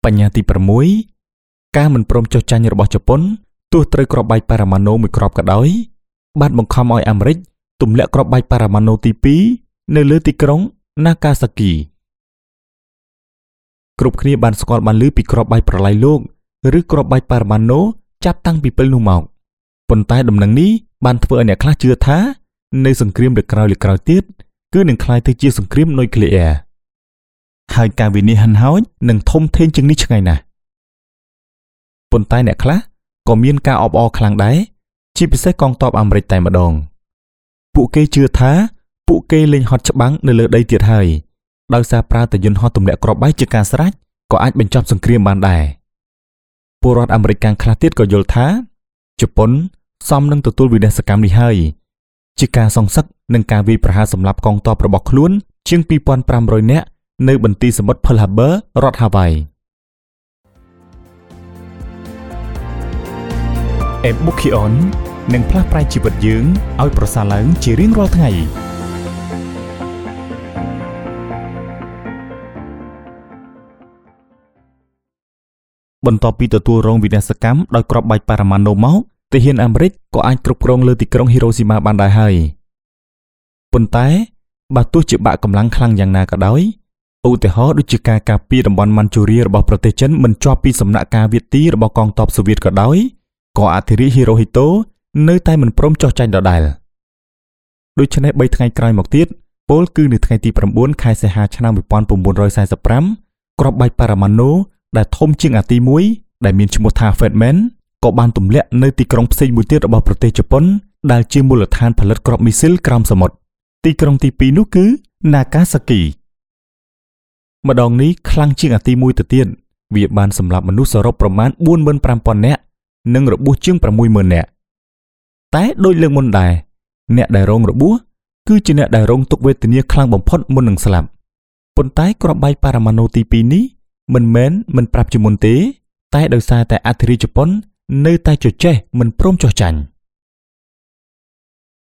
បញ្ញត្តិទី6ការមិនព្រមចុះចាញ់របស់ជប៉ុនទោះត្រូវគ្រាប់បែកប៉ារ៉ាម៉ាណូមួយគ្រាប់ក៏ដោយបានបង្ខំឲ្យអាមេរិកទម្លាក់គ្រាប់បែកប៉ារ៉ាម៉ាណូទី2នៅលើទីក្រុង Nagasaki គ្រប់គ្នាបានស្គាល់បានឮពីគ្រាប់បែកប្រឡាយលោកឬគ្រាប់បែកប៉ារ៉ាម៉ាណូចាប់តាំងពីពេលនោះមកប៉ុន្តែដំណឹងនេះបានធ្វើឲ្យអ្នកខ្លះជឿថានៅសង្គ្រាមលើក្រោយទៀតគឺនឹងក្លាយទៅជាសង្គ្រាមនុយក្លេអ៊ែរហើយការវិនិច្ឆ័យហិនហោចនឹងធំធេងជាងនេះឆ្ងាយណាស់ប៉ុន្តែអ្នកខ្លះក៏មានការអបអរខ្លាំងដែរជាពិសេសកងទ័ពអាមេរិកតែម្ដងពួកគេជឿថាពួកគេលេងហត់ច្បាំងនៅលើដីទៀតហើយដោយសារប្រើតែយន្តហោះទម្លាក់គ្រាប់បែកជាការស្រេចក៏អាចបញ្ចប់សង្គ្រាមបានដែរពលរដ្ឋអាមេរិកខាងខ្លះទៀតក៏យល់ថាជប៉ុនសមនឹងទទួលវិនាសកម្មនេះហើយជាការសងសឹកនឹងការវាយប្រហារសម្លាប់កងទ័ពរបស់ខ្លួនជាង 2,500 នាក់នៅបន្ទាយសមុទ្រ Pearl Harbor រដ្ឋ Hawaii Ebukion នឹងផ្លាស់ប្រែជីវិតយើងឲ្យប្រសើរឡើងជារៀងរាល់ថ្ងៃបន្ទាប់ពីទទួលរងវិនាសកម្មដោយគ្រាប់បែកប៉ារ៉ាម៉ាណូមកទាហានអាមេរិកក៏អាចគ្រប់គ្រងលើទីក្រុងហ៊ីរ៉ូស៊ីម៉ាបានដែរហើយប៉ុន្តែបើទោះជាបាក់កម្លាំងខ្លាំងយ៉ាងណាក៏ដោយឧទាហរណ៍ដូចជាការការពារតំបន់ម៉ាន់ជូរីរបស់ប្រទេសចិនមិនជាប់ពីសំណាក់ការវាយទីរបស់កងទ័ពសូវៀតក៏ដោយក៏អធិរាជហ៊ីរ៉ូហ៊ីតូនៅតែមិនព្រមចុះចាញ់ដដែលដូច្នេះ3ថ្ងៃក្រោយមកទៀតពលគឺនៅថ្ងៃទី9ខែសីហាឆ្នាំ1945គ្រាប់បែកប៉ារ៉ាម៉ាណូដែលធំជាងអាទី1ដែលមានឈ្មោះថា Fatman ក៏បានទម្លាក់នៅទីក្រុងផ្សេងមួយទៀតរបស់ប្រទេសជប៉ុនដែលជាមូលដ្ឋានផលិតគ្រាប់មីស៊ីលក្រោមសមុទ្រទីក្រុងទី2នោះគឺ Nagasaki ម្ដងនេះខ្លាំងជាងអាទី1ទៅទៀតវាបានសម្លាប់មនុស្សសរុបប្រមាណ 45,000 នាក់និងរបួសជាង 60,000 នាក់តែដូចលើកមុនដែរអ្នកដែលរងរបួសគឺជាអ្នកដែលរងទុក្ខវេទនាខ្លាំងបំផុតមុននឹងស្លាប់ប៉ុន្តែគ្រាប់បែកប៉ារ៉ាម៉ាណូទី2នេះមិនប្រាប់ជាមុនទេតែដោយសារតែអធិរាជជប៉ុននៅតែជជែកមិនព្រមចុះចាញ់